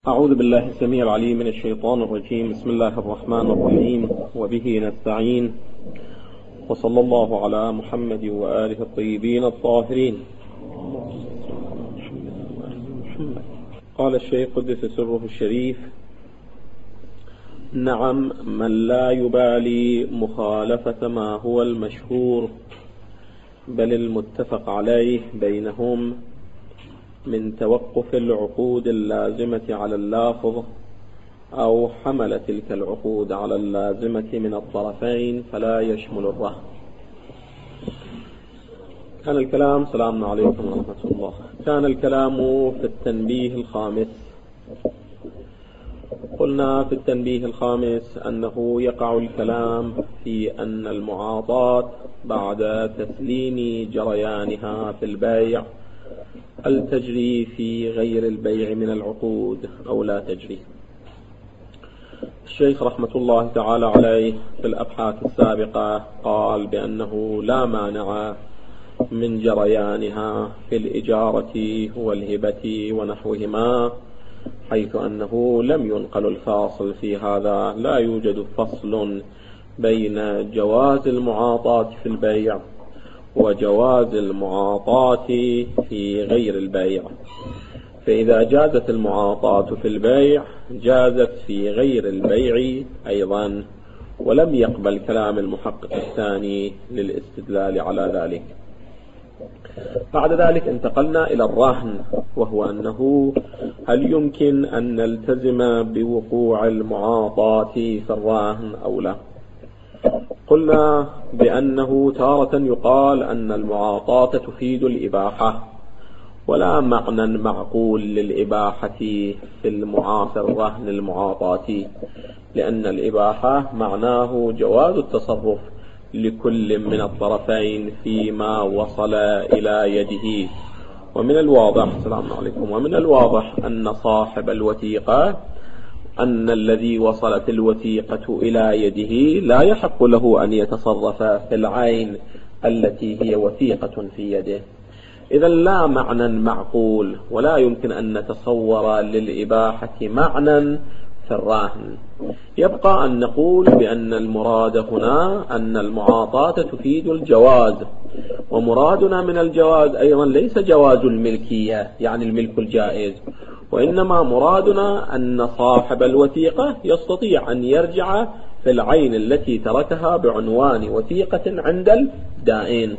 أعوذ بالله السميع العليم من الشيطان الرجيم. بسم الله الرحمن الرحيم، وبه نستعين، وصلى الله على محمد وآله الطيبين الطاهرين. قال الشيخ قدس سره الشريف: نعم، من لا يبالي مخالفة ما هو المشهور بل المتفق عليه بينهم من توقف العقود اللازمة على اللافظ أو حمل تلك العقود على اللازمة من الطرفين فلا يشمل الرهن. كان الكلام، سلام عليكم ورحمة الله، كان الكلام في التنبيه الخامس. قلنا في التنبيه الخامس أنه يقع الكلام في أن المعاطاة بعد تسليم جريانها في البيع هل تجري في غير البيع من العقود أو لا تجري. الشيخ رحمة الله تعالى عليه في الأبحاث السابقة قال بأنه لا مانع من جريانها في الإجارة والهبة ونحوهما، حيث أنه لم ينقل الفاصل في هذا. لا يوجد فصل بين جواز المعاطاة في البيع وجواز المعاطاة في غير البيع، فإذا جازت المعاطاة في البيع جازت في غير البيع أيضا، ولم يقبل كلام المحقق الثاني للاستدلال على ذلك. بعد ذلك انتقلنا إلى الرهن، وهو أنه هل يمكن أن نلتزم بوقوع المعاطاة في الرهن أو لا. قلنا بأنه تارة يقال أن المعاطاة تفيد الإباحة، ولا معنى معقول للإباحة في الرهن المعاطاة، لأن الإباحة معناه جواز التصرف لكل من الطرفين فيما وصل إلى يده. ومن الواضح، السلام عليكم، ومن الواضح أن صاحب الوثيقة، أن الذي وصلت الوثيقة إلى يده لا يحق له أن يتصرف في العين التي هي وثيقة في يده. إذا لا معنى معقول، ولا يمكن أن نتصور للإباحة معنى في الراهن. يبقى أن نقول بأن المراد هنا أن المعاطاة تفيد الجواز، ومرادنا من الجواز أيضا ليس جواز الملكية يعني الملك الجائز، وإنما مرادنا أن صاحب الوثيقة يستطيع أن يرجع في العين التي تركها بعنوان وثيقة عند الدائن.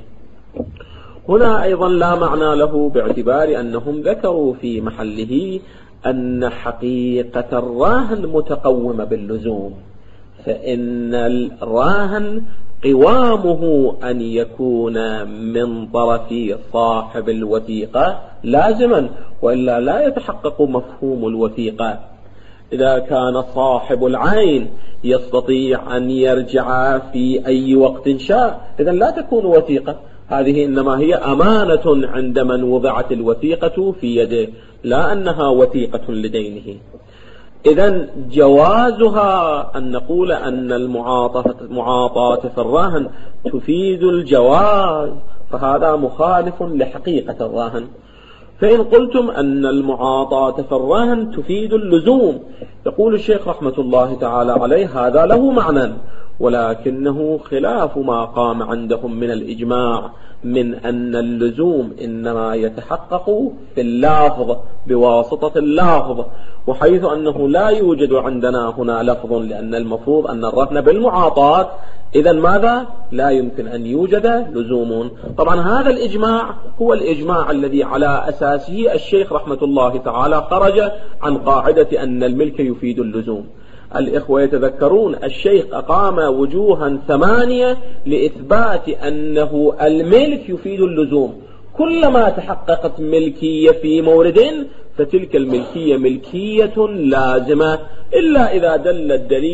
هنا أيضا لا معنى له، باعتبار أنهم ذكروا في محله أن حقيقة الراهن متقومة باللزوم، فإن الراهن قوامه أن يكون من طرف صاحب الوثيقة لازما، وإلا لا يتحقق مفهوم الوثيقة. إذا كان صاحب العين يستطيع أن يرجع في أي وقت شاء، إذا لا تكون وثيقة، هذه إنما هي أمانة عند من وضعت الوثيقة في يده، لا أنها وثيقة لدينه. إذن جوازها أن نقول أن المعاطاة في الراهن تفيد الجواز، فهذا مخالف لحقيقة الراهن. فإن قلتم أن المعاطاة في الراهن تفيد اللزوم، يقول الشيخ رحمة الله تعالى عليه هذا له معنى، ولكنه خلاف ما قام عندهم من الإجماع من أن اللزوم إنما يتحقق في اللفظ بواسطة اللفظ، وحيث أنه لا يوجد عندنا هنا لفظ، لأن المفروض أن الرهن بالمعاطاة، إذا ماذا؟ لا يمكن أن يوجد لزوم. طبعا هذا الإجماع هو الإجماع الذي على أساسه الشيخ رحمة الله تعالى خرج عن قاعدة أن الملك يفيد اللزوم. الإخوة يتذكرون الشيخ أقام وجوها 8 لإثبات أنه الملك يفيد اللزوم. كلما تحققت ملكية في مورد فتلك الملكية ملكية لازمة، إلا إذا دل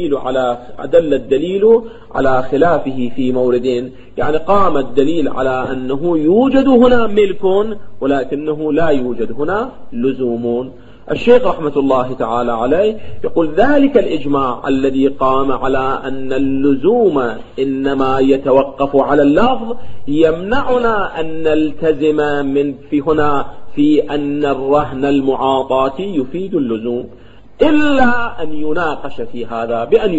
الدليل على خلافه في مورد، يعني قام الدليل على أنه يوجد هنا ملك ولكنه لا يوجد هنا لزوم. الشيخ رحمة الله تعالى عليه يقول ذلك الإجماع الذي قام على أن اللزوم إنما يتوقف على اللفظ يمنعنا أن نلتزم في هنا في أن الرهن المعاطاة يفيد اللزوم. إلا أن يناقش في هذا بأن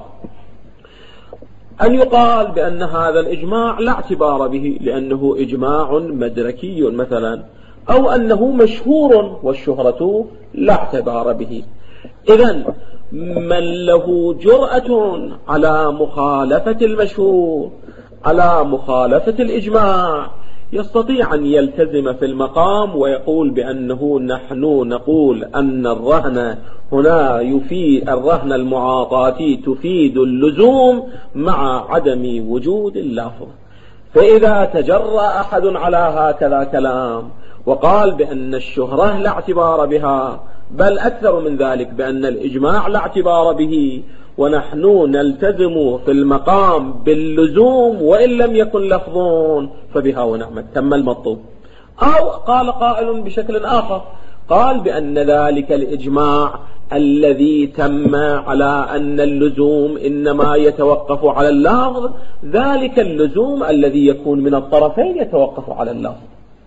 يقال بأن هذا الإجماع لا اعتبار به لأنه إجماع مدركي مثلا، أو أنه مشهور والشهرة لا اعتبار به. إذن من له جرأة على مخالفة المشهور، على مخالفة الإجماع، يستطيع أن يلتزم في المقام ويقول بأنه نحن نقول أن الرهن هنا يفيد، الرهن المعاطاتي تفيد اللزوم مع عدم وجود اللفظ. فإذا تجرأ أحد على هكذا كلام وقال بأن الشهرة لا اعتبار بها، بل أكثر من ذلك بأن الإجماع لا اعتبار به، ونحن نلتزم في المقام باللزوم وإن لم يكن لفظون، فبها ونعمت، تم المطلوب. أو قال قائل بشكل آخر، قال بأن ذلك الإجماع الذي تم على أن اللزوم إنما يتوقف على اللفظ، ذلك اللزوم الذي يكون من الطرفين يتوقف على اللفظ.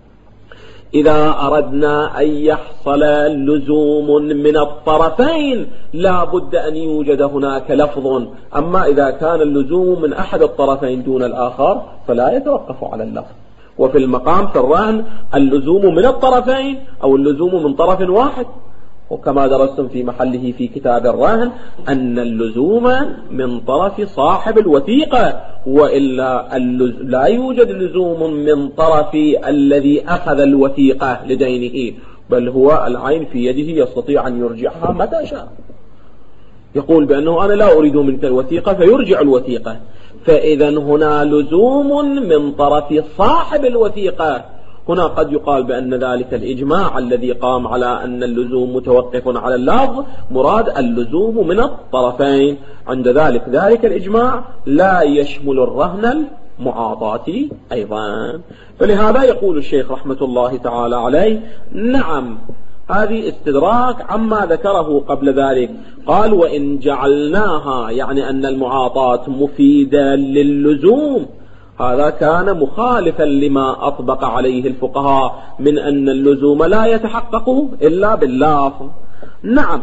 إذا أردنا أن يحصل لزوم من الطرفين لا بد أن يوجد هناك لفظ، أما إذا كان اللزوم من أحد الطرفين دون الآخر فلا يتوقف على اللفظ. وفي المقام في الرهن اللزوم من الطرفين أو اللزوم من طرف واحد، وكما درستم في محله في كتاب الرهن أن اللزوم من طرف صاحب الوثيقة، وإلا لا يوجد لزوم من طرف الذي أخذ الوثيقة لدينه، بل هو العين في يده يستطيع أن يرجعها متى شاء، يقول بأنه أنا لا أريد منك الوثيقة فيرجع الوثيقة. فإذا هنا لزوم من طرف صاحب الوثيقة. هنا قد يقال بأن ذلك الإجماع الذي قام على أن اللزوم متوقف على اللفظ مراد اللزوم من الطرفين، عند ذلك الإجماع لا يشمل الرهن المعاطاتي أيضا. فلهذا يقول الشيخ رحمة الله تعالى عليه نعم، هذه استدراك عما ذكره قبل ذلك. قال وإن جعلناها يعني أن المعاطاة مفيدة للزوم، هذا كان مخالفا لما أطبق عليه الفقهاء من أن اللزوم لا يتحقق إلا باللفظ. نعم،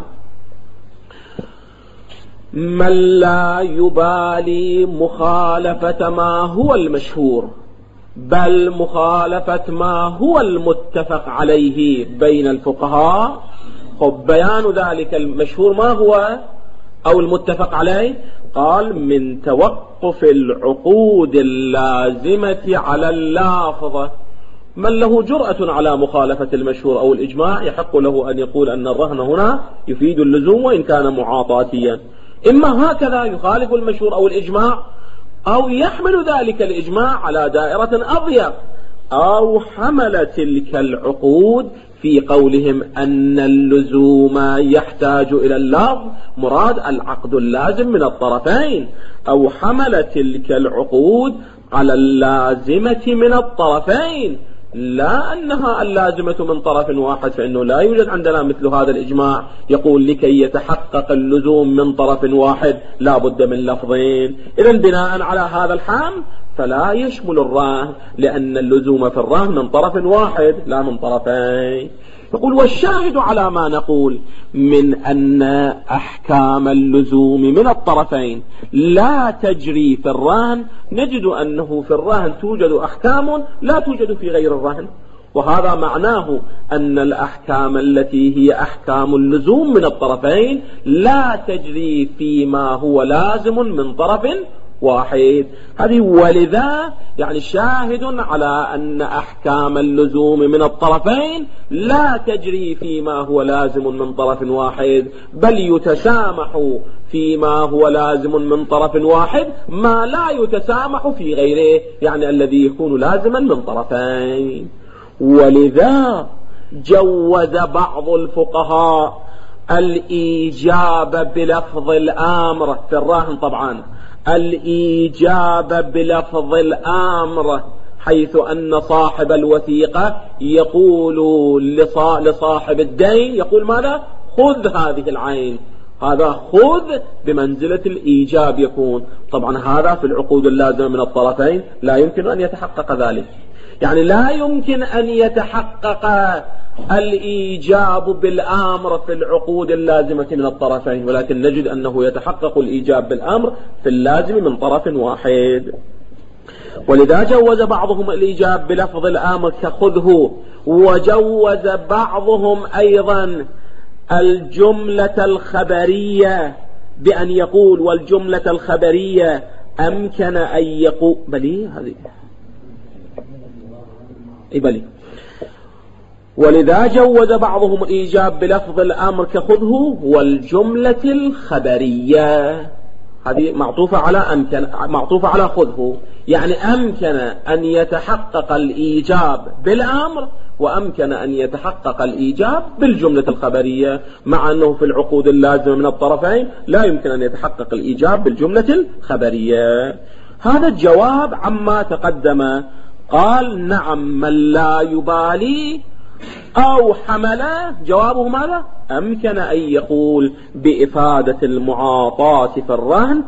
من لا يبالي مخالفة ما هو المشهور بل مخالفة ما هو المتفق عليه بين الفقهاء. خب بيان ذلك المشهور ما هو أو المتفق عليه؟ قال من توقف العقود اللازمة على اللافظة. من له جرأة على مخالفة المشهور أو الإجماع يحق له أن يقول أن الرهن هنا يفيد اللزوم وإن كان معاطاتيا، إما هكذا يخالف المشهور أو الإجماع، أو يحمل ذلك الإجماع على دائرة أضيق، أو حمل تلك العقود في قولهم أن اللزوم يحتاج إلى اللفظ مراد العقد اللازم من الطرفين، أو حمل تلك العقود على اللازمة من الطرفين لا أنها اللازمة من طرف واحد، فإنه لا يوجد عندنا مثل هذا الإجماع يقول لكي يتحقق اللزوم من طرف واحد لا بد من لفظين. إذن بناء على هذا الحال فلا يشمل الرهن، لأن اللزوم في الرهن من طرف واحد لا من طرفين. يقول والشاهد على ما نقول من أن أحكام اللزوم من الطرفين لا تجري في الرهن، نجد أنه في الرهن توجد أحكام لا توجد في غير الرهن، وهذا معناه أن الأحكام التي هي أحكام اللزوم من الطرفين لا تجري فيما هو لازم من طرف واحد. هذه ولذا يعني شاهد على أن أحكام اللزوم من الطرفين لا تجري فيما هو لازم من طرف واحد، بل يتسامح فيما هو لازم من طرف واحد ما لا يتسامح في غيره، يعني الذي يكون لازما من طرفين. ولذا جوز بعض الفقهاء الإيجاب بلفظ الأمر في الرهن، طبعا الإيجاب بلفظ الأمر، حيث أن صاحب الوثيقة يقول لصاحب الدين يقول ماذا؟ خذ هذه العين، هذا خذ بمنزلة الإيجاب يكون. طبعا هذا في العقود اللازمة من الطرفين لا يمكن أن يتحقق ذلك، يعني لا يمكن أن يتحقق الإيجاب بالأمر في العقود اللازمة من الطرفين، ولكن نجد أنه يتحقق الإيجاب بالأمر في اللازم من طرف واحد. ولذا جوز بعضهم الإيجاب بلفظ الأمر كخذه، وجوز بعضهم أيضا الجملة الخبرية بأن يقول والجملة الخبرية أمكن أن يقول بلي هذه بلي. ولذا جوز بعضهم الإيجاب بلفظ الأمر كخذه والجملة الخبرية، هذه معطوفة على أمكن، معطوفة على خذه، يعني أمكن أن يتحقق الإيجاب بالأمر وأمكن أن يتحقق الإيجاب بالجملة الخبرية، مع أنه في العقود اللازمة من الطرفين لا يمكن أن يتحقق الإيجاب بالجملة الخبرية. هذا الجواب عما تقدم. قال نعم من لا يبالي أو حمله، جوابه ماذا؟ أمكن أن يقول بإفادة المعاطاة في الرهن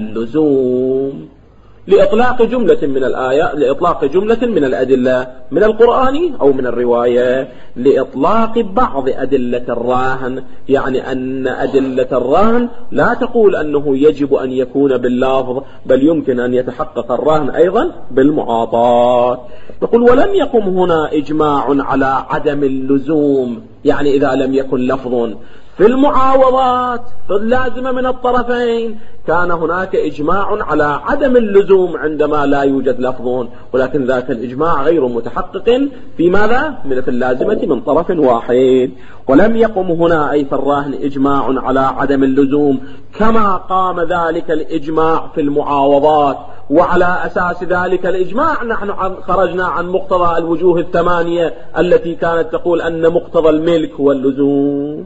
اللزوم لإطلاق جملة من الآيات، لإطلاق جملة من الأدلة من القرآن أو من الرواية، لإطلاق بعض أدلة الراهن، يعني أن أدلة الراهن لا تقول أنه يجب أن يكون باللفظ، بل يمكن أن يتحقق الراهن أيضا بالمعاطاة. يقول ولم يقم هنا إجماع على عدم اللزوم، يعني إذا لم يكن لفظ في المعاوضات اللازمة من الطرفين كان هناك إجماع على عدم اللزوم عندما لا يوجد لفظ، ولكن ذاك الإجماع غير متحقق في ماذا؟ في اللازمة من طرف واحد. ولم يقم هنا أي في الراهن إجماع على عدم اللزوم كما قام ذلك الإجماع في المعاوضات، وعلى أساس ذلك الإجماع نحن خرجنا عن مقتضى الوجوه الثمانية التي كانت تقول أن مقتضى الملك هو اللزوم.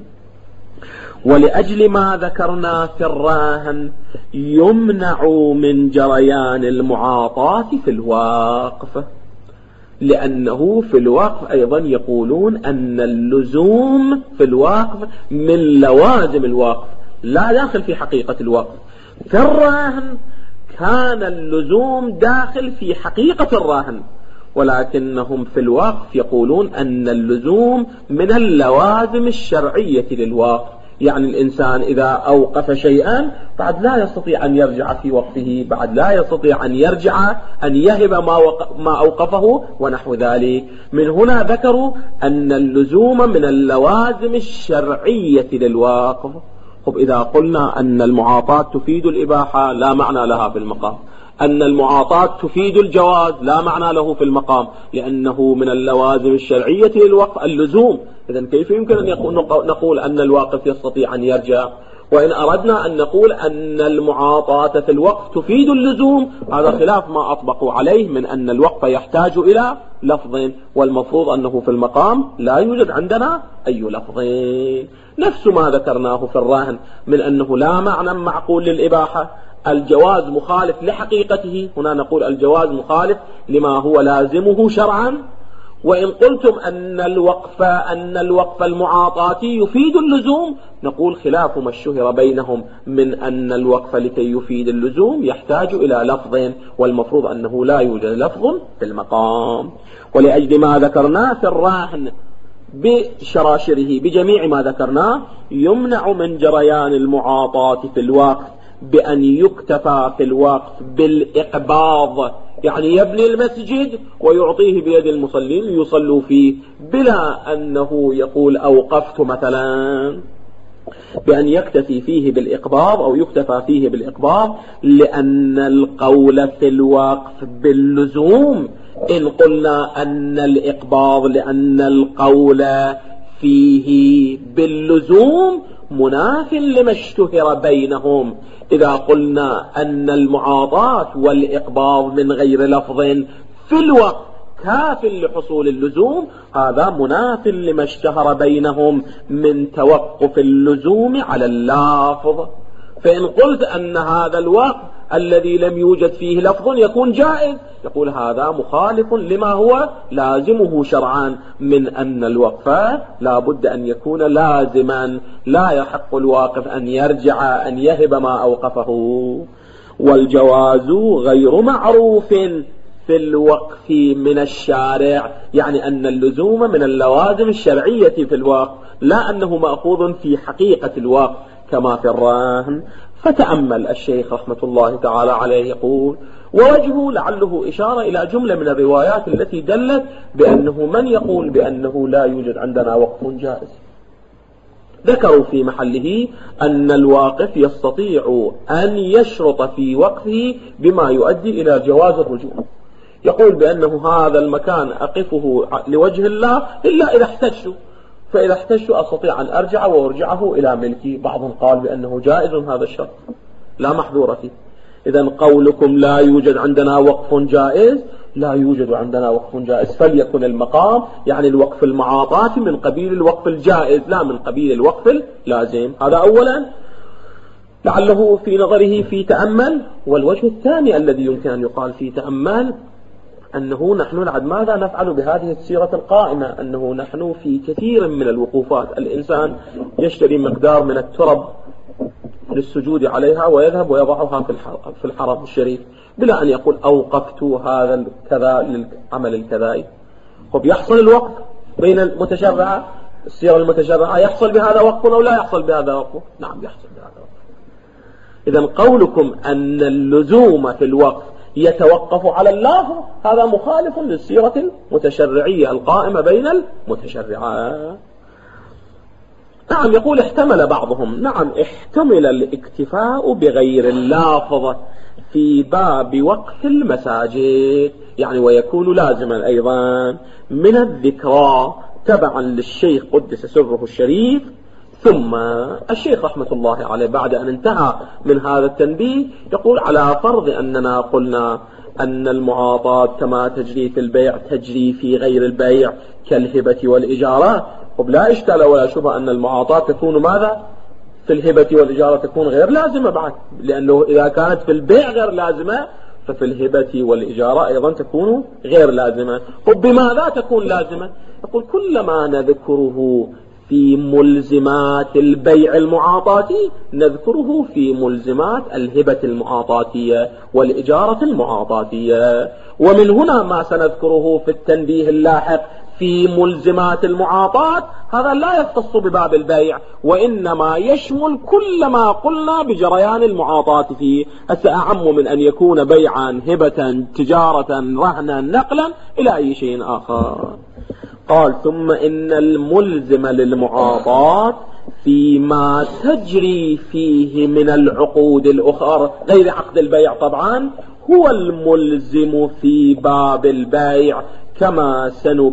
ولأجل ما ذكرنا في الراهن يمنع من جريان المعاطاة في الوقف، لأنه في الوقف أيضا يقولون أن اللزوم في الوقف من لوازم الوقف لا داخل في حقيقة الوقف. في الراهن كان اللزوم داخل في حقيقة الراهن، ولكنهم في الوقف يقولون أن اللزوم من اللوازم الشرعية للوقف، يعني الإنسان إذا أوقف شيئا بعد لا يستطيع أن يرجع في وقفه، بعد لا يستطيع أن يرجع أن يهب ما أوقفه ونحو ذلك. من هنا ذكروا أن اللزوم من اللوازم الشرعية للوقف. طب إذا قلنا أن المعاطاة تفيد الإباحة لا معنى لها في المقام، أن المعاطاة تفيد الجواز لا معنى له في المقام، لأنه من اللوازم الشرعية للوقف اللزوم. إذن كيف يمكن أن نقول أن الواقف يستطيع أن يرجع؟ وإن أردنا أن نقول أن المعاطاة في الوقف تفيد اللزوم، هذا خلاف ما أطبقوا عليه من أن الوقف يحتاج إلى لفظ، والمفروض أنه في المقام لا يوجد عندنا أي لفظ. نفس ما ذكرناه في الراهن من أنه لا معنى معقول للإباحة، الجواز مخالف لحقيقته، هنا نقول الجواز مخالف لما هو لازمه شرعا. وإن قلتم أن الوقف المعاطاتي يفيد اللزوم، نقول خلاف ما اشتهر بينهم من أن الوقف لكي يفيد اللزوم يحتاج إلى لفظ، والمفروض أنه لا يوجد لفظ في المقام. ولأجل ما ذكرناه في الراهن بشراشره بجميع ما ذكرناه يمنع من جريان المعاطاة في الوقف بأن يكتفى في الوقف بالإقباض، يعني يبني المسجد ويعطيه بيد المصلين يصلوا فيه بلا أنه يقول أوقفت مثلا، بأن يكتفي فيه بالإقباض أو يكتفى فيه بالإقباض، لأن القول في الوقف باللزوم إن قلنا أن الإقباض لأن القول فيه باللزوم مناف لما اشتهر بينهم. إذا قلنا أن المعاطاة والإقباض من غير لفظ في الوقف كاف لحصول اللزوم، هذا مناف لما اشتهر بينهم من توقف اللزوم على اللفظ. فإن قلت أن هذا الوقف الذي لم يوجد فيه لفظ يكون جائز، يقول هذا مخالف لما هو لازمه شرعا من أن الوقف لا بد أن يكون لازما، لا يحق الواقف أن يرجع أن يهب ما أوقفه. والجواز غير معروف في الوقف من الشارع، يعني أن اللزوم من اللوازم الشرعية في الوقف، لا أنه مأخوذ في حقيقة الوقف كما في الرهن. فتأمل الشيخ رحمة الله تعالى عليه يقول: ووجهه لعله إشارة إلى جملة من الروايات التي دلت بأنه من يقول بأنه لا يوجد عندنا وقف جائز. ذكروا في محله أن الواقف يستطيع أن يشرط في وقفه بما يؤدي إلى جواز الرجوع. يقول بأنه هذا المكان أقفه لوجه الله إلا إذا احتجت، فإذا احتجت أستطيع أن أرجع وأرجعه إلى ملكي. بعضهم قال بأنه جائز هذا الشرط لا محذور فيه. إذن قولكم لا يوجد عندنا وقف جائز، لا يوجد عندنا وقف جائز، فليكن المقام يعني الوقف المعاطاة من قبيل الوقف الجائز لا من قبيل الوقف اللازم. هذا أولا لعله في نظره في تأمل. والوجه الثاني الذي يمكن أن يقال فيه تأمل أنه نحن بعد ماذا نفعل بهذه السيرة القائمة؟ أنه نحن في كثير من الوقوفات الإنسان يشتري مقدار من الترب للسجود عليها ويذهب ويضعها في الحرم الشريف بلا أن يقول أوقفت هذا الكذا للعمل الكذائي. يحصل الوقف بين المتشرعة، السيرة المتشرعة يحصل بهذا وقف أو لا يحصل بهذا وقف؟ نعم يحصل بهذا وقف. إذن قولكم أن اللزوم في الوقف يتوقف على اللافظ هذا مخالف للسيرة المتشرعية القائمة بين المتشرعات. نعم يقول احتمل بعضهم، نعم احتمل الاكتفاء بغير اللافظ في باب وقف المساجد، يعني ويكون لازما أيضا من الذكرى تبعا للشيخ قدس سره الشريف. ثم الشيخ رحمة الله عليه بعد أن انتهى من هذا التنبيه يقول: على فرض أننا قلنا أن المعاطاة كما تجري في البيع تجري في غير البيع كالهبة والإجارة، لا إشكال ولا شبه أن المعاطاة تكون ماذا؟ في الهبة والإجارة تكون غير لازمة بعد، لأنه إذا كانت في البيع غير لازمة ففي الهبة والإجارة أيضا تكون غير لازمة. بماذا تكون لازمة؟ يقول: كلما نذكره في ملزمات البيع المعاطاتي نذكره في ملزمات الهبة المعاطاتية والإجارة المعاطاتية. ومن هنا ما سنذكره في التنبيه اللاحق في ملزمات المعاطاة هذا لا يختص بباب البيع، وإنما يشمل كل ما قلنا بجريان المعاطاة فيه. أعم من أن يكون بيعا، هبة، تجارة، رهنا، نقلا إلى أي شيء آخر. قال: ثم إن الملزم للمعاطاة فيما تجري فيه من العقود الأخرى غير عقد البيع طبعا هو الملزم في باب البيع، كما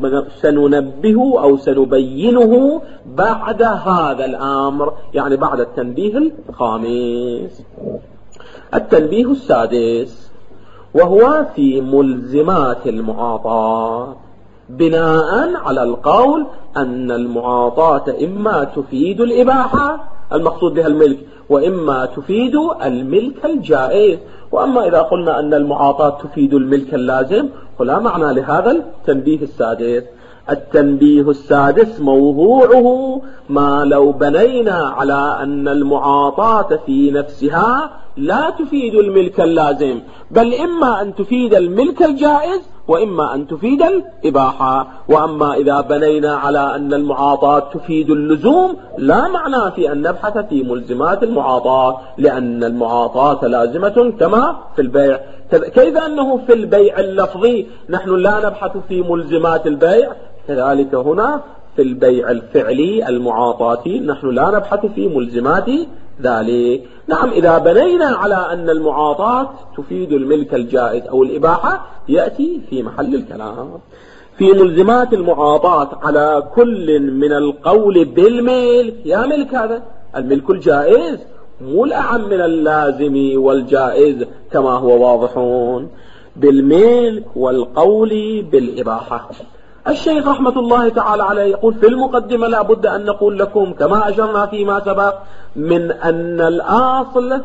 سننبه أو سنبينه بعد هذا الأمر، يعني بعد التنبيه الخامس. التنبيه السادس وهو في ملزمات المعاطاة، بناء على القول أن المعاطاة إما تفيد الإباحة المقصود بها الملك وإما تفيد الملك الجائز. وأما إذا قلنا أن المعاطاة تفيد الملك اللازم فلا معنى لهذا التنبيه السادس. التنبيه السادس موضوعه ما لو بنينا على أن المعاطاة في نفسها لا تفيد الملك اللازم، بل إما أن تفيد الملك الجائز وإما أن تفيد الإباحة. وأما إذا بنينا على أن المعاطاة تفيد اللزوم لا معنى في أن نبحث في ملزمات المعاطاة، لأن المعاطاة لازمة كما في البيع. كيف أنه في البيع اللفظي نحن لا نبحث في ملزمات البيع، كذلك هنا في البيع الفعلي المعاطاتي نحن لا نبحث في ملزمات ذلك. نعم إذا بنينا على أن المعاطاة تفيد الملك الجائز أو الإباحة يأتي في محل الكلام. في ملزمات المعاطاة على كل من القول بالملك، يا ملك هذا الملك الجائز مو الأعم من اللازم والجائز كما هو واضحون، بالملك والقول بالإباحة. الشيخ رحمة الله تعالى عليه يقول في المقدمة: لا بد أن نقول لكم كما أشرنا فيما سبق من أن الأصل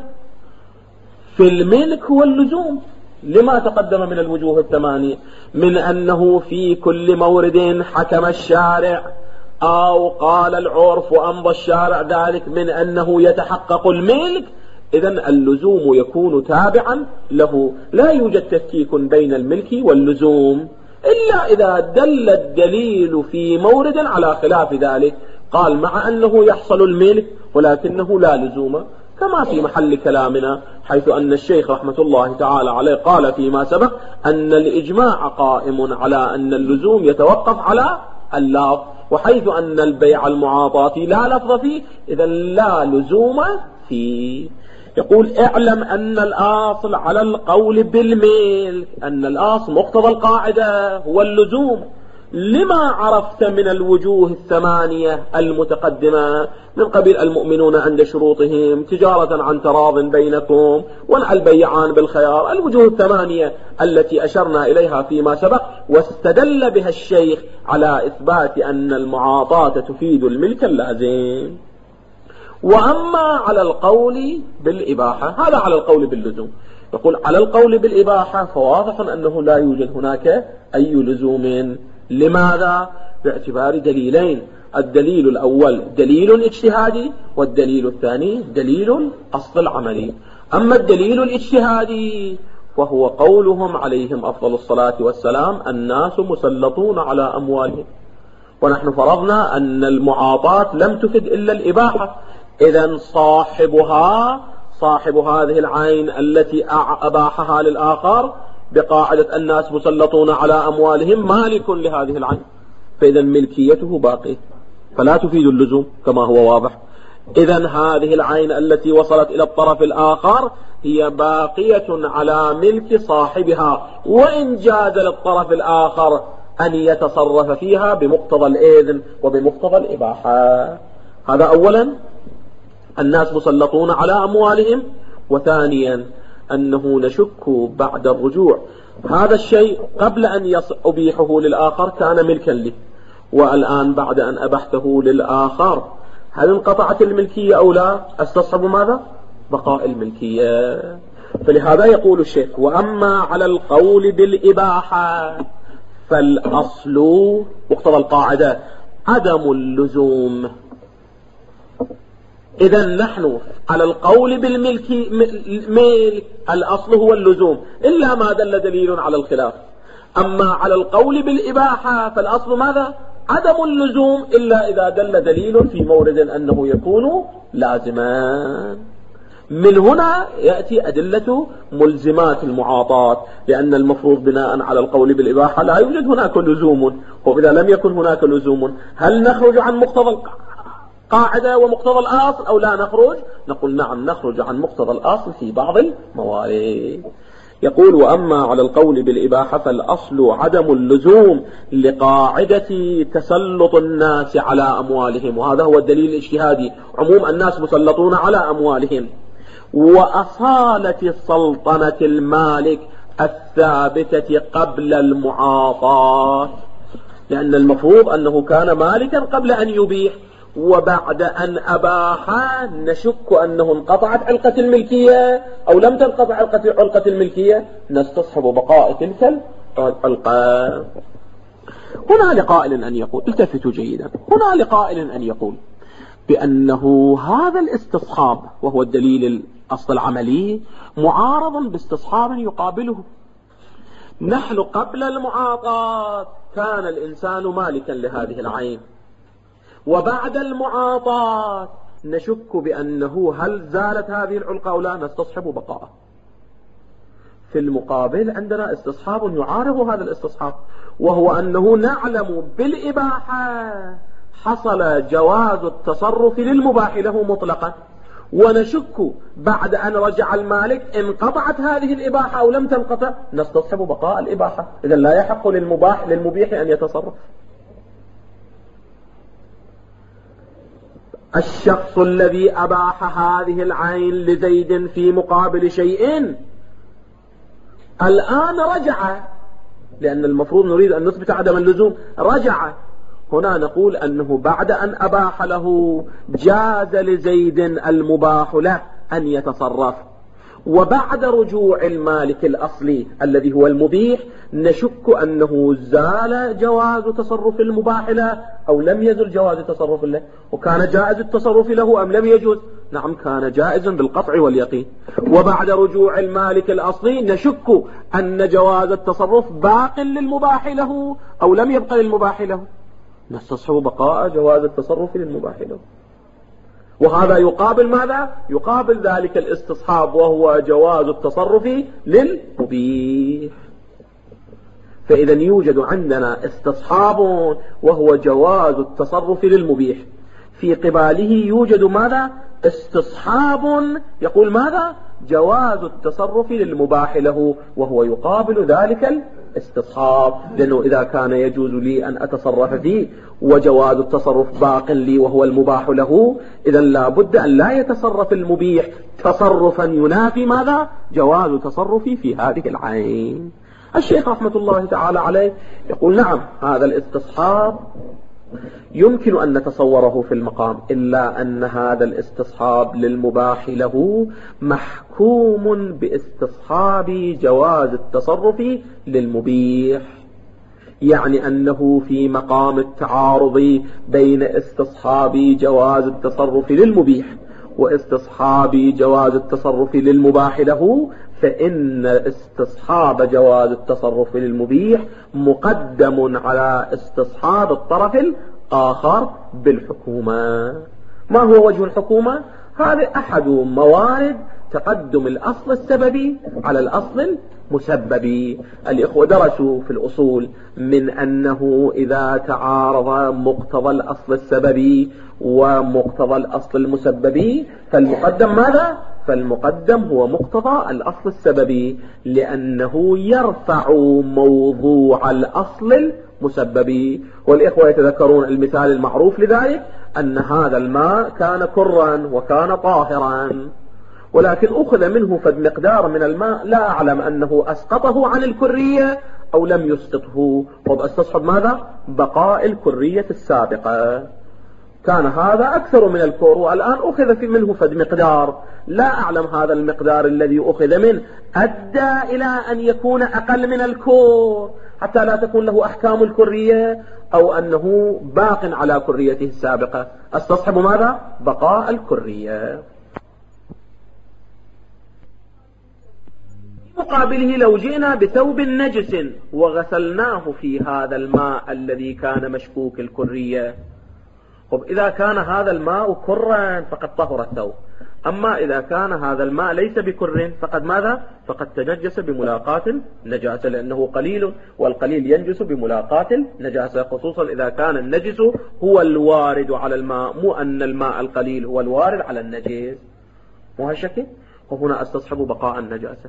في الملك هو اللزوم لما تقدم من الوجوه الثمانية، من أنه في كل مورد حكم الشارع أو قال العرف وأمضى الشارع ذلك من أنه يتحقق الملك إذن اللزوم يكون تابعا له، لا يوجد تفكيك بين الملك واللزوم إلا إذا دل الدليل في مورد على خلاف ذلك. قال مع أنه يحصل الملك ولكنه لا لزوم، كما في محل كلامنا حيث أن الشيخ رحمة الله تعالى عليه قال فيما سبق أن الإجماع قائم على أن اللزوم يتوقف على اللفظ، وحيث أن البيع المعاطاة لا لفظ فيه إذا لا لزوم فيه. يقول اعلم أن الأصل على القول بالملك، أن الأصل مقتضى القاعدة هو اللزوم، لما عرفت من الوجوه الثمانية المتقدمة من قبيل المؤمنون عند شروطهم، تجارة عن تراض بينكم، والبيعان بالخيار، الوجوه الثمانية التي أشرنا إليها فيما سبق، واستدل بها الشيخ على إثبات أن المعاطاة تفيد الملك اللازم. وأما على القول بالإباحة، هذا على القول باللزوم. يقول على القول بالإباحة فواضح أنه لا يوجد هناك أي لزوم. لماذا؟ باعتبار دليلين، الدليل الأول دليل اجتهادي، والدليل الثاني دليل أصل العملي. أما الدليل الاجتهادي وهو قولهم عليهم أفضل الصلاة والسلام الناس مسلطون على أموالهم، ونحن فرضنا أن المعاطاة لم تفد إلا الإباحة، إذن صاحب هذه العين التي أباحها للآخر بقاعدة الناس مسلطون على أموالهم مالك لهذه العين، فإذا ملكيته باقية فلا تفيد اللزوم كما هو واضح. إذن هذه العين التي وصلت إلى الطرف الآخر هي باقية على ملك صاحبها، وإن جاز للطرف الآخر أن يتصرف فيها بمقتضى الإذن وبمقتضى الإباحة. هذا أولا الناس مسلطون على أموالهم، وثانيا أنه نشك بعد الرجوع هذا الشيء قبل أن أبيحه للآخر كان ملكا لي، والآن بعد أن أبحته للآخر هل انقطعت الملكية أو لا؟ استصحب ماذا؟ بقاء الملكية. فلهذا يقول الشيخ وأما على القول بالإباحة فالأصل مقتضى القاعدة عدم اللزوم. إذا نحن على القول بالملك الأصل هو اللزوم إلا ما دل دليل على الخلاف. أما على القول بالإباحة فالأصل ماذا؟ عدم اللزوم إلا إذا دل دليل في مورد أنه يكون لازما. من هنا يأتي أدلة ملزمات المعاطاة، لأن المفروض بناء على القول بالإباحة لا يوجد هناك لزوم، وإذا لم يكن هناك لزوم هل نخرج عن مقتضى القاعدة ومقتضى الأصل أو لا نخرج؟ نقول نعم نخرج عن مقتضى الأصل في بعض الموارد. يقول وأما على القول بالإباحة فالأصل عدم اللزوم لقاعدة تسلط الناس على أموالهم، وهذا هو الدليل الاجتهادي، عموم الناس مسلطون على أموالهم، وأصالة سلطنة المالك الثابتة قبل المعاطاة، لأن المفروض أنه كان مالكا قبل أن يبيح، وبعد أن أباح نشك أنه انقطعت علقة الملكية أو لم تنقطع علقة الملكية، نستصحب بقاء تلك العلقة. هنا لقائل أن يقول، التفتوا جيدا، هنا لقائل أن يقول بأنه هذا الاستصحاب وهو الدليل الأصل العملي معارض باستصحاب يقابله. نحن قبل المعاطاة كان الإنسان مالكا لهذه العين، وبعد المعاطاة نشك بأنه هل زالت هذه العلقة أو لا، نستصحب بقاءه. في المقابل عندنا استصحاب يعارض هذا الاستصحاب، وهو أنه نعلم بالإباحة حصل جواز التصرف للمباح له مطلقا، ونشك بعد أن رجع المالك انقطعت هذه الإباحة أو لم تنقطع، نستصحب بقاء الإباحة. إذن لا يحق للمبيح أن يتصرف. الشخص الذي أباح هذه العين لزيد في مقابل شيء الآن رجع، لأن المفروض نريد أن نثبت عدم اللزوم، رجع. هنا نقول أنه بعد أن أباح له جاز لزيد المباح له أن يتصرف، وبعد رجوع المالك الأصلي الذي هو المبيح نشك أنه زال جواز تصرف المباح له أو لم يزل جواز التصرف له، وكان جائز التصرف له أم لم يجوز؟ نعم كان جائزا بالقطع واليقين. وبعد رجوع المالك الأصلي نشك أن جواز التصرف باق للمباح له أو لم يبق للمباح له، نستصحب بقاء جواز التصرف للمباح له. وهذا يقابل ماذا؟ يقابل ذلك الاستصحاب وهو جواز التصرف للمبيح. فإذا يوجد عندنا استصحاب وهو جواز التصرف للمبيح، في قباله يوجد ماذا؟ استصحاب يقول ماذا؟ جواز التصرف للمباح له، وهو يقابل ذلك الاستصحاب، لأنه إذا كان يجوز لي أن أتصرف فيه وجواز التصرف باق لي وهو المباح له، إذا لا بد أن لا يتصرف المبيح تصرفا ينافي ماذا؟ جواز تصرفي في هذه العين. الشيخ رحمة الله تعالى عليه يقول نعم هذا الاستصحاب يمكن أن نتصوره في المقام، إلا أن هذا الاستصحاب للمباح له محكوم باستصحاب جواز التصرف للمبيح، يعني أنه في مقام التعارض بين استصحاب جواز التصرف للمبيح واستصحاب جواز التصرف للمباح له، فإن استصحاب جواز التصرف للمبيح مقدم على استصحاب الطرف الآخر بالحكومة. ما هو وجه الحكومة؟ هذا أحد موارد تقدم الأصل السببي على الأصل المسببي. الإخوة درسوا في الأصول من أنه إذا تعارض مقتضى الأصل السببي ومقتضى الأصل المسببي فالمقدم ماذا؟ فالمقدم هو مقتضى الأصل السببي، لأنه يرفع موضوع الأصل المسببي. والإخوة يتذكرون المثال المعروف لذلك أن هذا الماء كان كرا وكان طاهرا، ولكن أخذ منه فد مقدار من الماء لا أعلم أنه أسقطه عن الكرية أو لم يسقطه، وأستصحب ماذا؟ بقاء الكرية السابقة. كان هذا أكثر من الكور والآن أخذ منه فد مقدار لا أعلم هذا المقدار الذي أخذ منه أدى إلى أن يكون أقل من الكور حتى لا تكون له أحكام الكرية، أو أنه باق على كريته السابقة. استصحب ماذا؟ بقاء الكرية. مقابله لو جئنا بثوب نجس وغسلناه في هذا الماء الذي كان مشكوك الكرية، طب إذا كان هذا الماء كرا فقد طهر الثوب، أما إذا كان هذا الماء ليس بكر فقد ماذا؟ فقد تنجس بملاقاة النجاسة، لأنه قليل والقليل ينجس بملاقاة النجاسة، خصوصا إذا كان النجس هو الوارد على الماء، مو أن الماء القليل هو الوارد على النجس، مو هالشكل. وهنا استصحب بقاء النجاسة.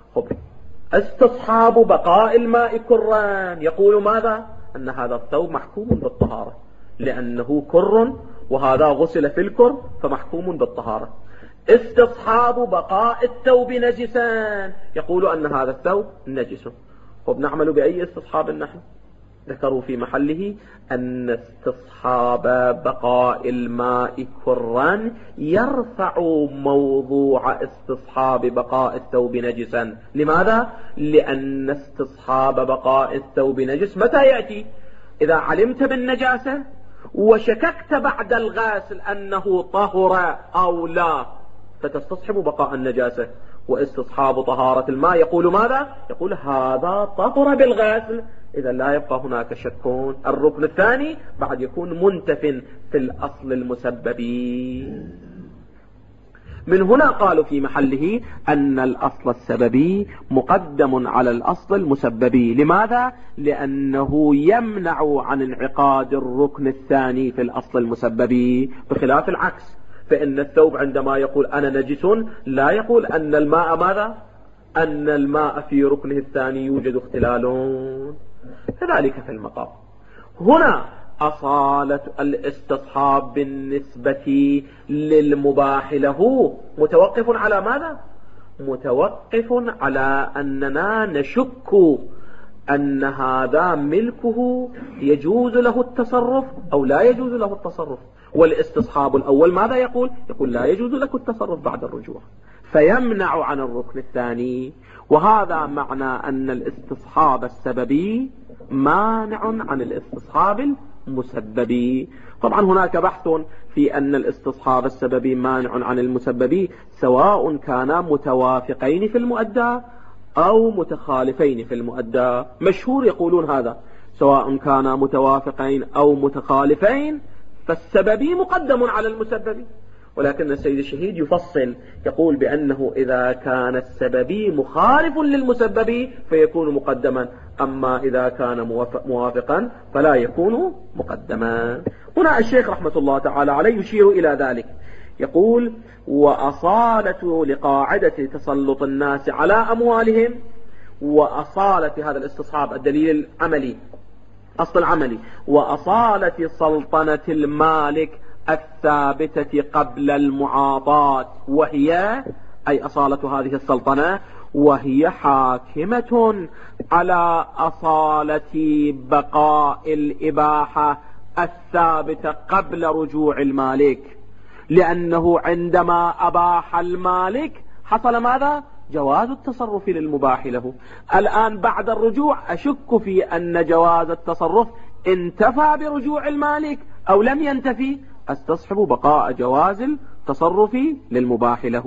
استصحاب بقاء الماء كرا يقول ماذا؟ أن هذا الثوب محكوم بالطهارة لأنه كر، وهذا غسل في الكر فمحكوم بالطهارة. استصحاب بقاء الثوب نجسا يقول أن هذا الثوب نجس. نعمل بأي استصحاب نحن؟ ذكروا في محله أن استصحاب بقاء الماء كرا يرفع موضوع استصحاب بقاء الثوب نجسا. لماذا؟ لأن استصحاب بقاء الثوب نجس متى يأتي؟ إذا علمت بالنجاسة وشككت بعد الغاسل أنه طهر أو لا فتستصحب بقاء النجاسة. واستصحاب طهارة الماء يقول ماذا؟ يقول هذا طهر بالغاسل، إذا لا يبقى هناك شك. الركن الثاني بعد يكون منتف في الأصل المسببي. من هنا قالوا في محله أن الأصل السببي مقدم على الأصل المسببي. لماذا؟ لأنه يمنع عن انعقاد الركن الثاني في الأصل المسببي، بخلاف العكس، فإن الثوب عندما يقول أنا نجس لا يقول أن الماء ماذا؟ أن الماء في ركنه الثاني يوجد اختلال. كذلك في المقام. هنا أصالة الاستصحاب بالنسبة للمباح له متوقف على ماذا؟ متوقف على أننا نشك أن هذا ملكه يجوز له التصرف أو لا يجوز له التصرف. والاستصحاب الأول ماذا يقول؟ يقول لا يجوز لك التصرف بعد الرجوع، فيمنع عن الركن الثاني. وهذا معنى أن الاستصحاب السببي مانع عن الاستصحاب المسببي. طبعا هناك بحث في أن الاستصحاب السببي مانع عن المسببي سواء كانا متوافقين في المؤدى أو متخالفين في المؤدى. مشهور يقولون هذا، سواء كانا متوافقين أو متخالفين فالسببي مقدم على المسببي. ولكن السيد الشهيد يفصل يقول بأنه إذا كان السببي مخالف للمسببي فيكون مقدما، أما إذا كان موافقا فلا يكون مقدما. هنا الشيخ رحمة الله تعالى عليه يشير إلى ذلك، يقول وأصالة لقاعدة تسلط الناس على أموالهم، وأصالة هذا الاستصحاب الدليل العملي أصل العملي، وأصالة سلطنة المالك الثابتة قبل المعاطاة، وهي أي أصالة هذه السلطنة وهي حاكمة على أصالة بقاء الإباحة الثابتة قبل رجوع المالك، لأنه عندما أباح المالك حصل ماذا؟ جواز التصرف للمباح له. الآن بعد الرجوع أشك في أن جواز التصرف انتفى برجوع المالك أو لم ينتفي، استصحب بقاء جواز التصرف للمباح له.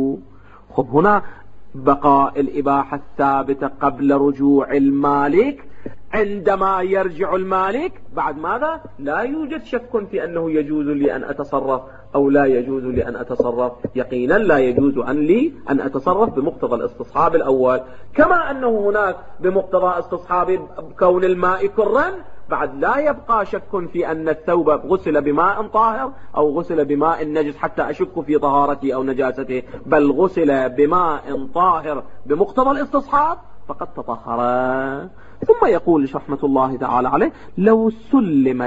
خب هنا بقاء الإباحة الثابتة قبل رجوع المالك، عندما يرجع المالك بعد ماذا؟ لا يوجد شك في أنه يجوز لي أن أتصرف أو لا يجوز لي أن أتصرف. يقينا لا يجوز لي أن أتصرف بمقتضى الاستصحاب الأول، كما أنه هناك بمقتضى استصحاب كون الماء كرا بعد لا يبقى شك في أن الثوب غسل بماء طاهر أو غسل بماء نجس حتى أشك في طهارته أو نجاسته، بل غسل بماء طاهر بمقتضى الاستصحاب فقد تطهر. ثم يقول رحمة الله تعالى عليه لو سلم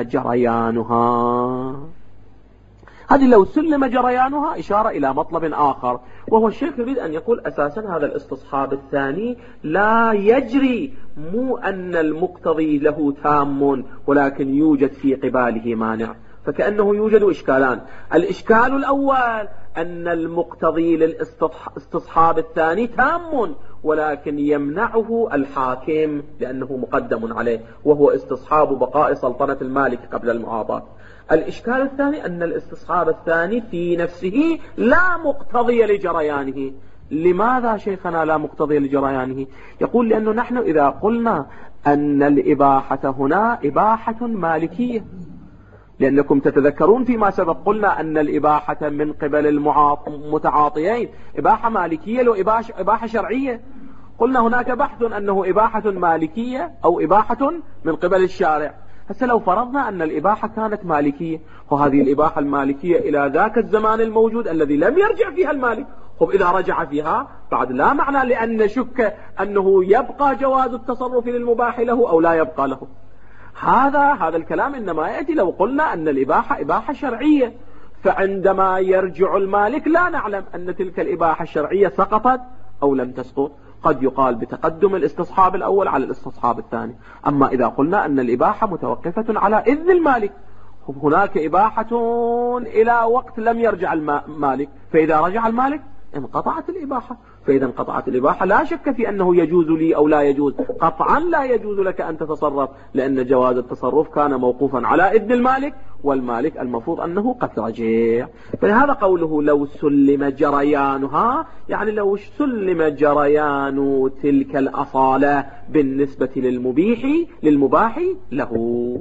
جريانها. هذه لو سلم جريانها إشارة إلى مطلب آخر، وهو الشيخ يريد أن يقول أساسا هذا الاستصحاب الثاني لا يجري، مو أن المقتضي له تام ولكن يوجد في قباله مانع، فكأنه يوجد إشكالان. الإشكال الأول أن المقتضي للاستصحاب الثاني تام ولكن يمنعه الحاكم لأنه مقدم عليه، وهو استصحاب بقاء سلطنة المالك قبل المعاطاة. الإشكال الثاني أن الاستصحاب الثاني في نفسه لا مقتضي لجريانه. لماذا شيخنا لا مقتضي لجريانه؟ يقول لأنه نحن إذا قلنا أن الإباحة هنا إباحة مالكية، لأنكم تتذكرون فيما سبق قلنا أن الإباحة من قبل المتعاطيين إباحة مالكية وإباحة شرعية. قلنا هناك بحث أنه إباحة مالكية أو إباحة من قبل الشارع. هسه لو فرضنا أن الإباحة كانت مالكية، وهذه الإباحة المالكية إلى ذاك الزمان الموجود الذي لم يرجع فيها المالك، خب إذا رجع فيها بعد لا معنى لأن نشك أنه يبقى جواز التصرف للمباح له أو لا يبقى له. هذا الكلام إنما يأتي لو قلنا أن الإباحة إباحة شرعية، فعندما يرجع المالك لا نعلم أن تلك الإباحة الشرعية سقطت أو لم تسقط. قد يقال بتقدم الاستصحاب الأول على الاستصحاب الثاني. أما إذا قلنا أن الإباحة متوقفة على إذن المالك، هناك إباحة إلى وقت لم يرجع المالك، فإذا رجع المالك انقطعت الإباحة. فإذا انقطعت الإباحة لا شك في أنه يجوز لي أو لا يجوز. قطعا لا يجوز لك أن تتصرف، لأن جواز التصرف كان موقوفا على إذن المالك، والمالك المفروض أنه قد رجع. فلهذا قوله لو سلم جريانها، يعني لو سلم جريان تلك الأصالة بالنسبة للمباح له.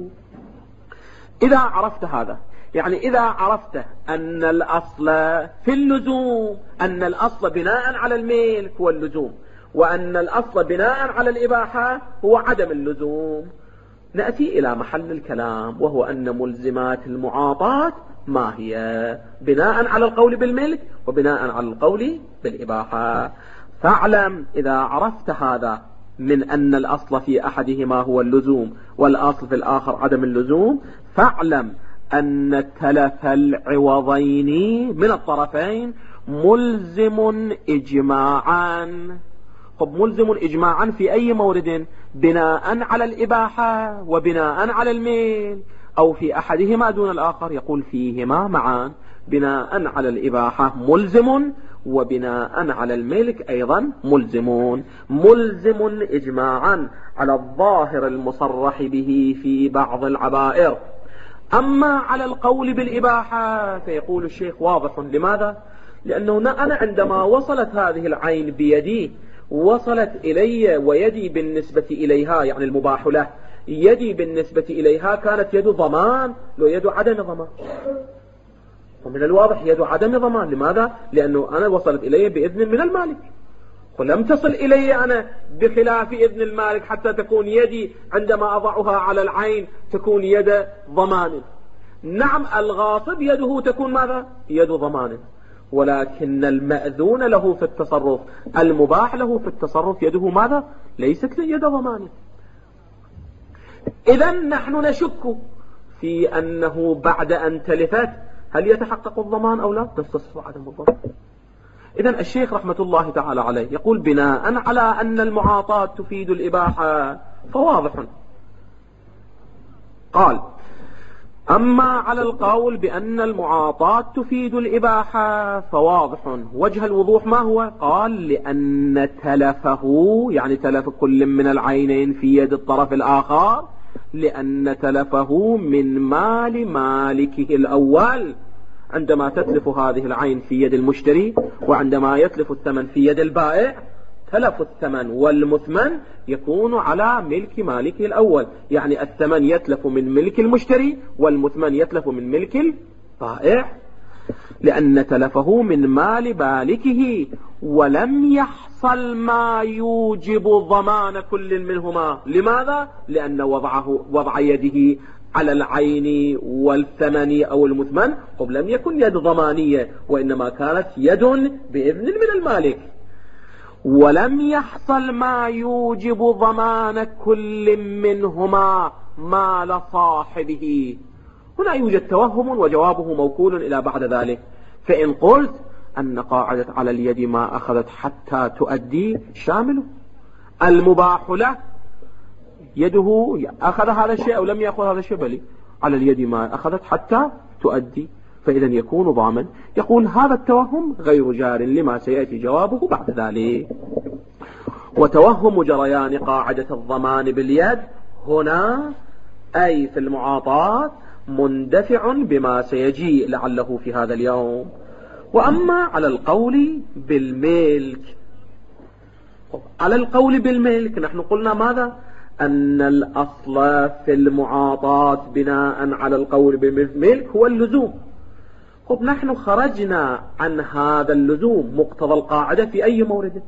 إذا عرفت هذا، يعني إذا عرفت أن الأصل في اللزوم، أن الأصل بناء على الملك هو اللزوم، وأن الأصل بناء على الإباحة هو عدم اللزوم، نأتي إلى محل الكلام، وهو أن ملزمات المعاطاة ما هي بناء على القول بالملك وبناء على القول بالإباحة. فاعلم إذا عرفت هذا من أن الأصل في أحدهما هو اللزوم والأصل في الآخر عدم اللزوم، فاعلم أن تلف العوضين من الطرفين ملزم إجماعا. طب ملزم إجماعا في أي مورد؟ بناء على الإباحة وبناء على الميل، أو في أحدهما دون الآخر؟ يقول فيهما معا بناء على الإباحة ملزم، وبناء على الملك أيضا ملزم إجماعا على الظاهر المصرح به في بعض العبائر. أما على القول بالإباحة فيقول الشيخ واضح. لماذا؟ لأنه أنا عندما وصلت هذه العين بيدي وصلت إلي، ويدي بالنسبة إليها يعني المباح له، يدي بالنسبة إليها كانت يد ضمان لو يد عدم ضمان، ومن الواضح يد عدم ضمان. لماذا؟ لأنه أنا وصلت إلي بإذن من المالك، ولم تصل إلي أنا بخلاف إذن المالك حتى تكون يدي عندما أضعها على العين تكون يد ضمان. نعم الغاصب يده تكون ماذا؟ يد ضمان، ولكن المأذون له في التصرف، المباح له في التصرف، يده ماذا؟ ليست يد ضمان. إذا نحن نشك في أنه بعد أن تلفت هل يتحقق الضمان أو لا؟ نستصحب عدم الضمان. إذا الشيخ رحمة الله تعالى عليه يقول بناء على أن المعاطاة تفيد الإباحة فواضح. قال أما على القول بأن المعاطاة تفيد الإباحة فواضح. وجه الوضوح ما هو؟ قال لأن تلفه يعني تلف كل من العينين في يد الطرف الآخر، لأن تلفه من مال مالكه الأول. عندما تتلف هذه العين في يد المشتري وعندما يتلف الثمن في يد البائع، تلف الثمن والمثمن يكون على ملك مالكه الأول، يعني الثمن يتلف من ملك المشتري والمثمن يتلف من ملك البائع، لأن تلفه من مال مالكه ولم يحصل ما يوجب ضمان كل منهما. لماذا؟ لأن وضع يده على العين والثمن أو المثمن لم يكن يد ضمانية، وإنما كانت يد بإذن من المالك. ولم يحصل ما يوجب ضمان كل منهما مال صاحبه. هنا يوجد توهم وجوابه موكول إلى بعد ذلك. فإن قلت أن قاعدة على اليد ما أخذت حتى تؤدي شامل المباح له، يده أخذ هذا الشيء أو لم يأخذ هذا الشيء، بل على اليد ما أخذت حتى تؤدي، فإذا يكون ضامن. يقول هذا التوهم غير جار لما سيأتي جوابه بعد ذلك. وتوهم جريان قاعدة الضمان باليد هنا أي في المعاطاة مندفع بما سيجي لعله في هذا اليوم. وأما على القول بالملك، على القول بالملك نحن قلنا ماذا؟ أن الأصل في المعاطاة بناء على القول بالملك هو اللزوم. نحن خرجنا عن هذا اللزوم مقتضى القاعدة في أي مورد؟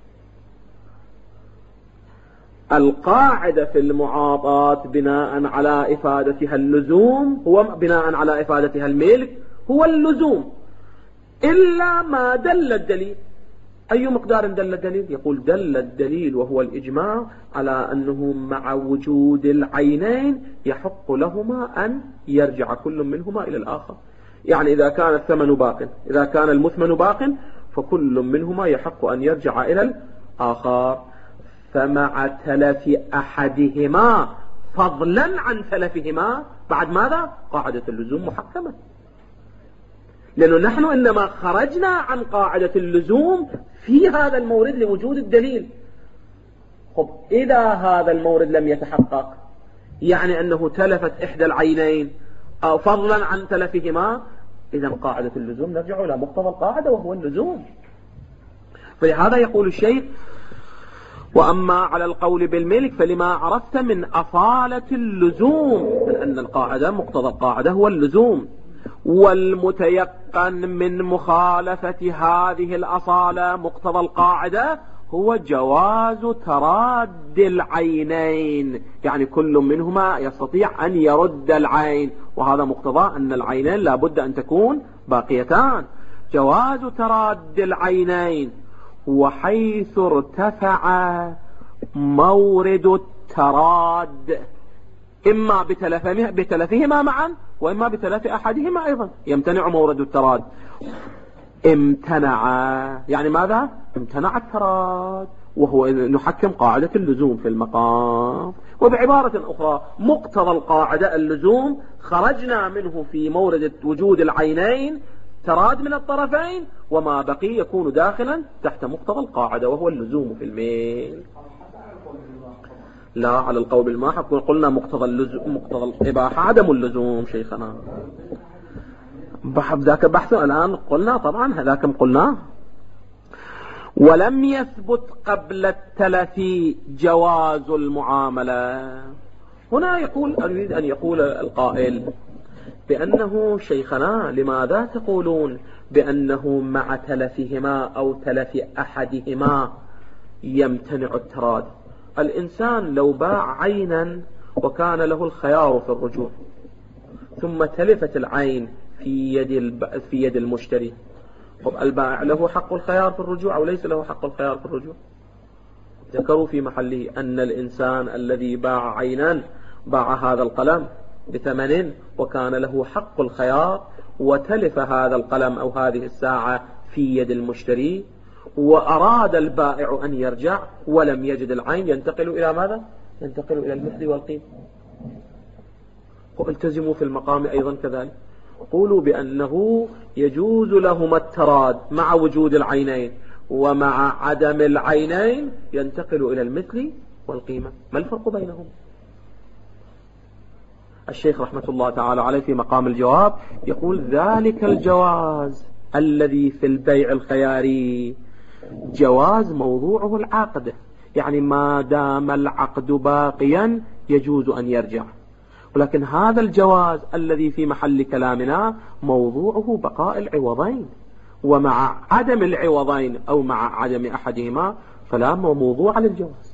القاعدة في المعاطاة بناء على إفادتها اللزوم هو بناء على إفادتها الملك هو اللزوم، إلا ما دل الدليل. أي مقدار دل الدليل؟ يقول دل الدليل وهو الإجماع على أنه مع وجود العينين يحق لهما أن يرجع كل منهما إلى الآخر. يعني إذا كان الثمن باق، إذا كان المثمن باق، فكل منهما يحق أن يرجع إلى الآخر. فمع تلف أحدهما فضلا عن تلفهما بعد ماذا؟ قاعدة اللزوم محكمة، لأنه نحن إنما خرجنا عن قاعدة اللزوم في هذا المورد لوجود الدليل. إذا هذا المورد لم يتحقق، يعني أنه تلفت إحدى العينين أو فضلا عن تلفهما، إذا قاعدة اللزوم نرجع إلى مقتضى القاعدة وهو اللزوم. فلهذا يقول الشيخ وأما على القول بالملك فلما عرفت من أصالة اللزوم، من أن القاعدة مقتضى القاعدة هو اللزوم، والمتيقن من مخالفة هذه الأصالة مقتضى القاعدة هو جواز تراد العينين، يعني كل منهما يستطيع أن يرد العين، وهذا مقتضى أن العينين لا بد أن تكون باقيتان. جواز تراد العينين، وحيث ارتفع مورد التراد إما بتلفهما معا وإما بتلف أحدهما أيضا يمتنع مورد التراد. امتنع يعني ماذا؟ امتنع التراد، وهو نحكم قاعدة اللزوم في المقام. وبعبارة أخرى مقتضى القاعدة اللزوم، خرجنا منه في مورد وجود العينين تراد من الطرفين، وما بقي يكون داخلا تحت مقتضى القاعدة وهو اللزوم في الميل. لا على القول بالماحة قلنا مقتضى الإباحة عدم اللزوم شيخنا. ذاك بحث الآن قلنا طبعا هذاك قلنا. ولم يثبت قبل التلف جواز المعاملة. هنا أريد أن يقول القائل بأنه شيخنا لماذا تقولون بأنه مع تلفهما أو تلف أحدهما يمتنع التراد؟ الإنسان لو باع عينا وكان له الخيار في الرجوع ثم تلفت العين في يد المشتري، البائع له حق الخيار في الرجوع أو ليس له حق الخيار في الرجوع؟ ذكروا في محله أن الإنسان الذي باع عينا باع هذا القلم بثمن وكان له حق الخيار، وتلف هذا القلم أو هذه الساعة في يد المشتري، وأراد البائع أن يرجع ولم يجد العين، ينتقل إلى ماذا؟ ينتقل إلى المثل والقيمة. والتزموا في المقام أيضا كذلك، قولوا بأنه يجوز لهما التراد مع وجود العينين، ومع عدم العينين ينتقل إلى المثل والقيمة. ما الفرق بينهم؟ الشيخ رحمة الله تعالى عليه في مقام الجواب يقول ذلك الجواز الذي في البيع الخياري جواز موضوعه العقد، يعني ما دام العقد باقيا يجوز أن يرجع. ولكن هذا الجواز الذي في محل كلامنا موضوعه بقاء العوضين، ومع عدم العوضين أو مع عدم أحدهما فلا موضوع للجواز.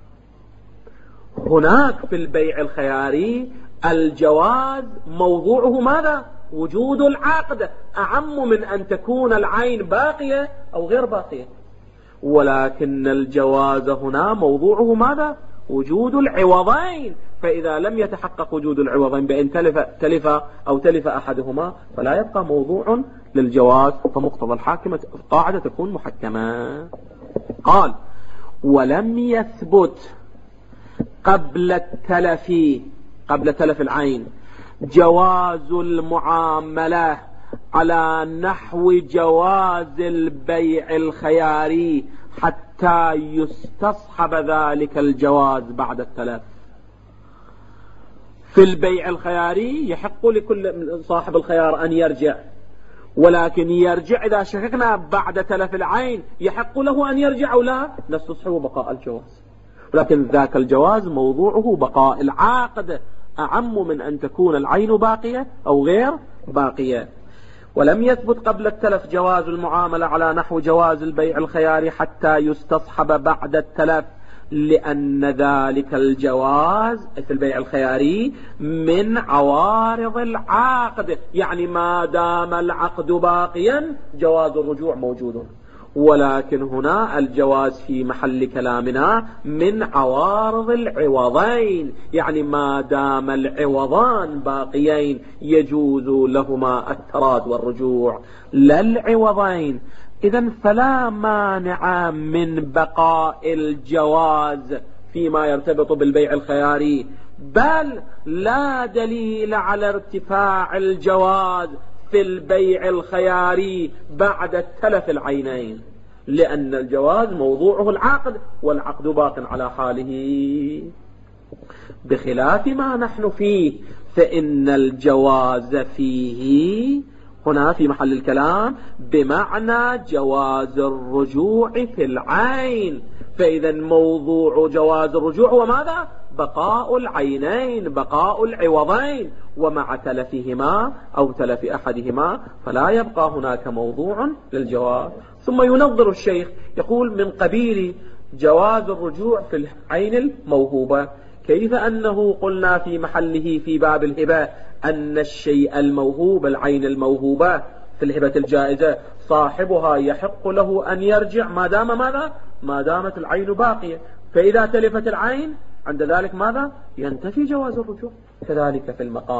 هناك في البيع الخياري الجواز موضوعه ماذا؟ وجود العقد، أعم من أن تكون العين باقية أو غير باقية. ولكن الجواز هنا موضوعه ماذا؟ وجود العوضين، فإذا لم يتحقق وجود العوضين بأن تلف أو تلف أحدهما فلا يبقى موضوع للجواز، فمقتضى الحاكمة قاعدة تكون محكمة. قال ولم يثبت قبل تلف العين جواز المعاملة على نحو جواز البيع الخياري حتى يستصحب ذلك الجواز بعد التلف. في البيع الخياري يحق لكل صاحب الخيار أن يرجع، ولكن يرجع إذا شككنا بعد تلف العين يحق له أن يرجع أو لا، نستصحب بقاء الجواز. ولكن ذاك الجواز موضوعه بقاء العقد، أعم من أن تكون العين باقية أو غير باقية. ولم يثبت قبل التلف جواز المعاملة على نحو جواز البيع الخياري حتى يستصحب بعد التلف، لأن ذلك الجواز في البيع الخياري من عوارض العقد، يعني ما دام العقد باقيا جواز الرجوع موجود. ولكن هنا الجواز في محل كلامنا من عوارض العوضين، يعني ما دام العوضان باقيين يجوز لهما التراد والرجوع، لا العوضين. إذن فلا مانع من بقاء الجواز فيما يرتبط بالبيع الخياري، بل لا دليل على ارتفاع الجواز في البيع الخياري بعد تلف العينين، لأن الجواز موضوعه العقد، والعقد باق على حاله. بخلاف ما نحن فيه فإن الجواز فيه هنا في محل الكلام بمعنى جواز الرجوع في العين، فإذا موضوع جواز الرجوع هو ماذا؟ بقاء العينين، بقاء العوضين، ومع تلفهما أو تلف أحدهما فلا يبقى هناك موضوع للجواز. ثم ينظر الشيخ يقول من قبيل جواز الرجوع في العين الموهوبة، كيف أنه قلنا في محله في باب الهبة أن الشيء الموهوب العين الموهوبة في الهبة الجائزة صاحبها يحق له أن يرجع ما دام ماذا؟ ما دامت العين باقية، فإذا تلفت العين عند ذلك ماذا؟ ينتفي جواز الرجوع. كذلك في المقام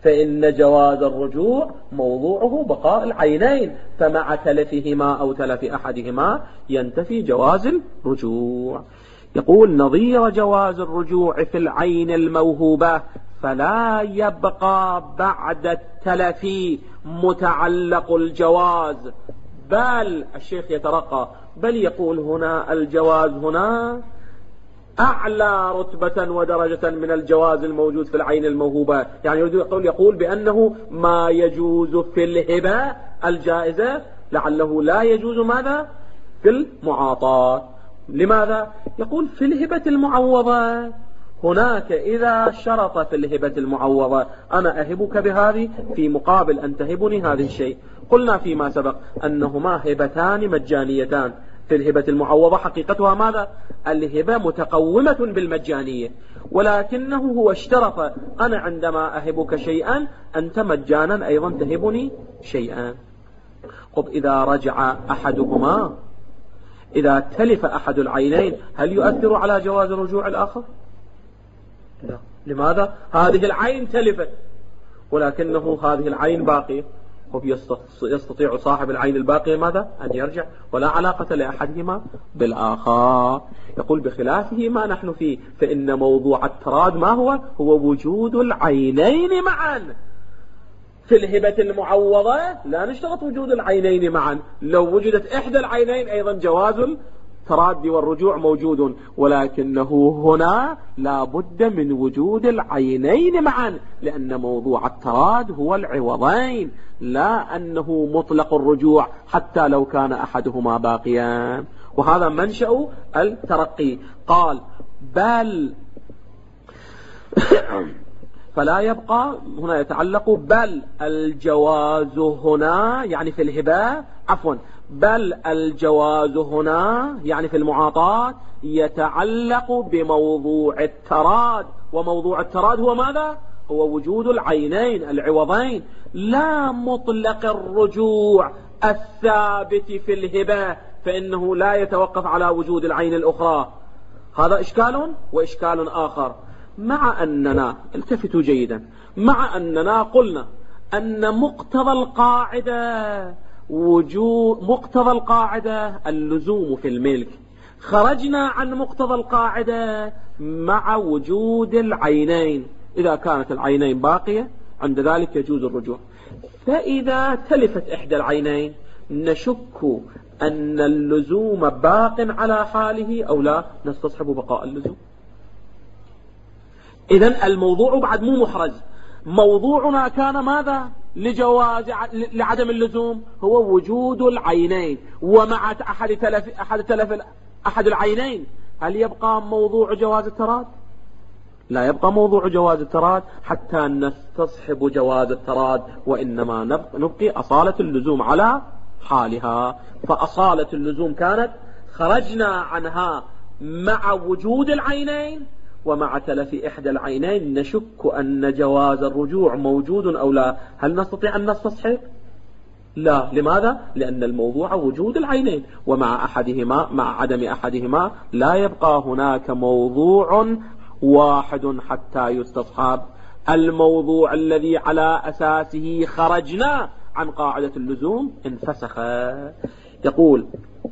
فإن جواز الرجوع موضوعه بقاء العينين، فمع تلفهما أو تلف أحدهما ينتفي جواز الرجوع. يقول نظير جواز الرجوع في العين الموهوبة فلا يبقى بعد التلف متعلق الجواز، بل الشيخ يترقى، بل يقول هنا الجواز هنا أعلى رتبة ودرجة من الجواز الموجود في العين الموهوبة. يعني يقول بأنه ما يجوز في الهبة الجائزة لعله لا يجوز ماذا في المعاطاة. لماذا؟ يقول في الهبة المعوضة هناك إذا شرط في الهبة المعوضة أنا أهبك بهذه في مقابل أن تهبني هذا الشيء، قلنا فيما سبق أنهما هبتان مجانيتان. في الهبة المعوضة حقيقتها ماذا؟ الهبة متقومة بالمجانية، ولكنه هو اشترط أنا عندما أهبك شيئا أنت مجانا أيضا تهبني شيئا. طب إذا رجع أحدهما، إذا تلف أحد العينين هل يؤثر على جواز رجوع الآخر؟ لا. لماذا؟ هذه العين تلفت ولكنه هذه العين باقية، يستطيع صاحب العين الباقية ماذا؟ أن يرجع، ولا علاقة لأحدهما بالآخر. يقول بخلافه ما نحن فيه، فإن موضوع التراد ما هو؟ هو وجود العينين معا. في الهبة المعوضة لا نشترط وجود العينين معا، لو وجدت إحدى العينين أيضا جواز التراد والرجوع موجود، ولكنه هنا لا بد من وجود العينين معا، لأن موضوع التراد هو العوضين، لا أنه مطلق الرجوع حتى لو كان أحدهما باقيا. وهذا منشأ الترقي. قال بل فلا يبقى، هنا يتعلق بل الجواز هنا يعني في الهبة، عفوا بل الجواز هنا يعني في المعاطاة يتعلق بموضوع التراد، وموضوع التراد هو ماذا؟ هو وجود العينين العوضين، لا مطلق الرجوع الثابت في الهبة، فإنه لا يتوقف على وجود العين الأخرى. هذا إشكال وإشكال آخر. مع أننا التفتوا جيدا، مع أننا قلنا أن مقتضى القاعدة اللزوم في الملك، خرجنا عن مقتضى القاعدة مع وجود العينين. إذا كانت العينين باقية عند ذلك يجوز الرجوع، فإذا تلفت إحدى العينين نشك أن اللزوم باق على حاله أو لا، نستصحب بقاء اللزوم. إذن الموضوع بعد مو محرز. موضوعنا كان ماذا؟ لعدم اللزوم هو وجود العينين، ومع أحد العينين هل يبقى موضوع جواز التراد؟ لا يبقى موضوع جواز التراد حتى نستصحب جواز التراد، وإنما نبقي أصالة اللزوم على حالها. فأصالة اللزوم كانت خرجنا عنها مع وجود العينين، ومع تلف إحدى العينين نشك أن جواز الرجوع موجود أو لا. هل نستطيع أن نستصحب؟ لا. لماذا؟ لأن الموضوع وجود العينين، ومع أحدهما مع عدم أحدهما لا يبقى هناك موضوع واحد حتى يستصحب. الموضوع الذي على أساسه خرجنا عن قاعدة اللزوم انفسخ. يقول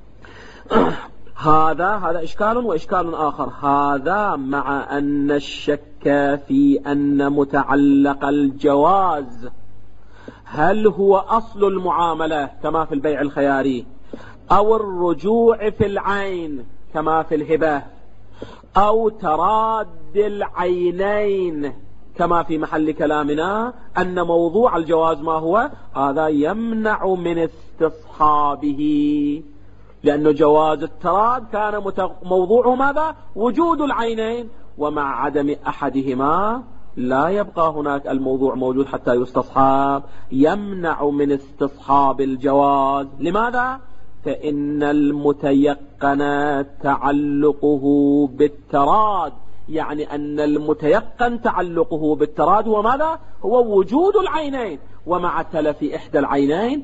هذا إشكال وإشكال آخر. هذا مع أن الشك في أن متعلق الجواز هل هو أصل المعاملة كما في البيع الخياري، أو الرجوع في العين كما في الهبة، أو تراد العينين كما في محل كلامنا أن موضوع الجواز ما هو؟ هذا يمنع من استصحابه، لأن جواز التراد كان موضوعه ماذا؟ وجود العينين، ومع عدم أحدهما لا يبقى هناك الموضوع موجود حتى يستصحاب، يمنع من استصحاب الجواز. لماذا؟ فإن المتيقن تعلقه بالتراد، يعني أن المتيقن تعلقه بالتراد وماذا؟ هو وجود العينين، ومع تلف إحدى العينين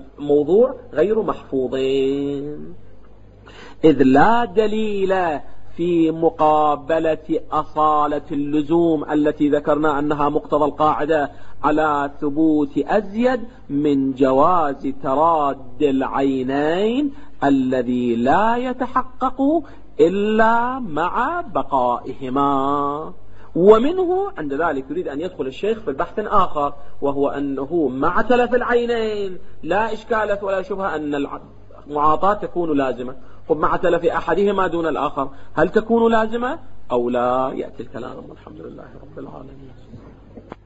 الموضوع غير محفوظين، إذ لا دليل في مقابلة أصالة اللزوم التي ذكرنا أنها مقتضى القاعدة على ثبوت أزيد من جواز تراد العينين الذي لا يتحقق إلا مع بقائهما. ومنه عند ذلك يريد أن يدخل الشيخ في البحث آخر، وهو أنه مع تلف العينين لا إشكال ولا شبهة أن المعاطاة تكون لازمة، ومع تلف أحدهما دون الآخر هل تكون لازمة أو لا؟ يأتي الكلام. والحمد لله رب العالمين.